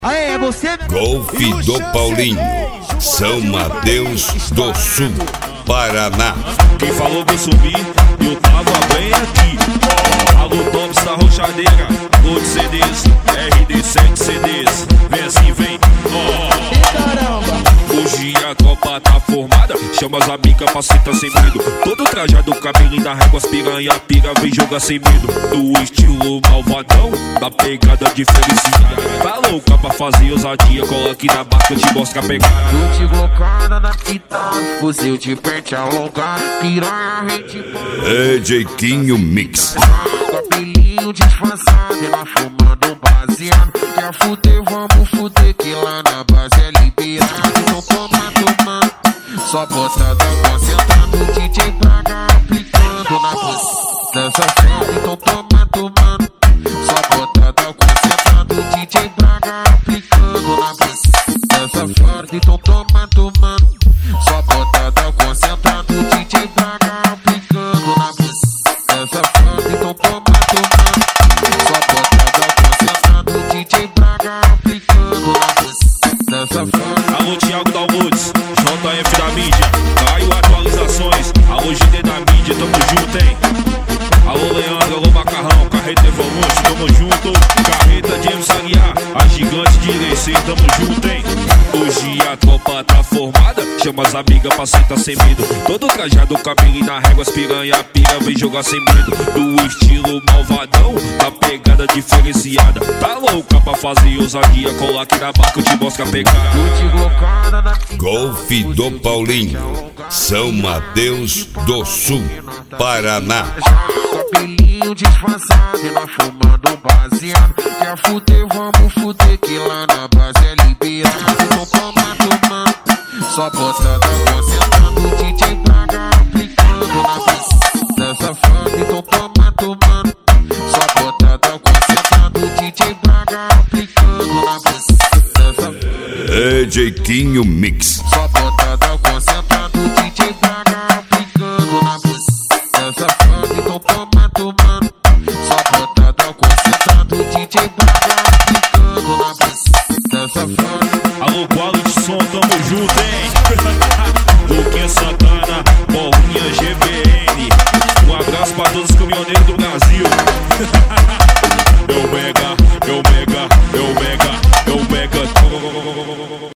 Aê, é você? Golfe do Paulinho, São Mateus do Sul, Paraná. Quem falou que eu subi, eu tava bem aqui. Alô, Tops da Rochadeira, Gold CDs, RD7 CDs. Vem assim, vem. Hoje a tropa tá formada, chama as amigas pra sentar sem medo. Todo trajado, cabelinho na régua, as piranha pira, vem jogar sem medo. Do estilo malvadão, da pegada diferenciada. Tá louca pra fazer ousadia, cola aqui na barca, eu te mostro a pegada. Eu te glocada na fita, fuzil de pente alongar, piranha rede. É Jeitinho Mix. Cabelinho disfarçado, ela fumando baseado. Quer fuder, vamos fuder, que lá na base é liberado. Então toma, toma, só botada concentrando. DJ Braga aplicando na voz dessa festa. Então toma, toma, só botada concentrando. DJ Braga aplicando na voz dessa festa. Então toma, toma, só botada concentrando. DJ Braga aplicando na voz dessa festa. Então toma, toma, só botada concentrando. DJ Braga aplicando na voz dessa festa. Alô, Thiago Dalmudes, JF da mídia, Caio atualizações. Alô, GD da mídia, tamo junto, hein? Alô, Leandro, alô, Macarrão, Carreta Evolute, tamo junto. Carreta James Aguiar, a gigante de Irecê, tamo junto, hein? Hoje a tropa tá formada, chama as amigas pra sentar sem medo. Todo trajado, cabelinho na régua, as piranha pira, vem jogar sem medo. Do estilo malvadão, da pegada diferenciada. Tá louca pra fazer ousadia, cola aqui na barca, eu te mostro a pegada. Golfe do Paulinho, São Mateus do Sul, Paraná. Cabelinho disfarçado, ela fumando baseado. Quer fuder, vamos fuder, que lá na base é liberado. Então toma, toma, só botada concentrando. DJ Braga aplicando na voz dessa festa. Então toma, toma, só botada concentrando. DJ Braga aplicando na voz dessa festa. É Jeitinho Mix. Só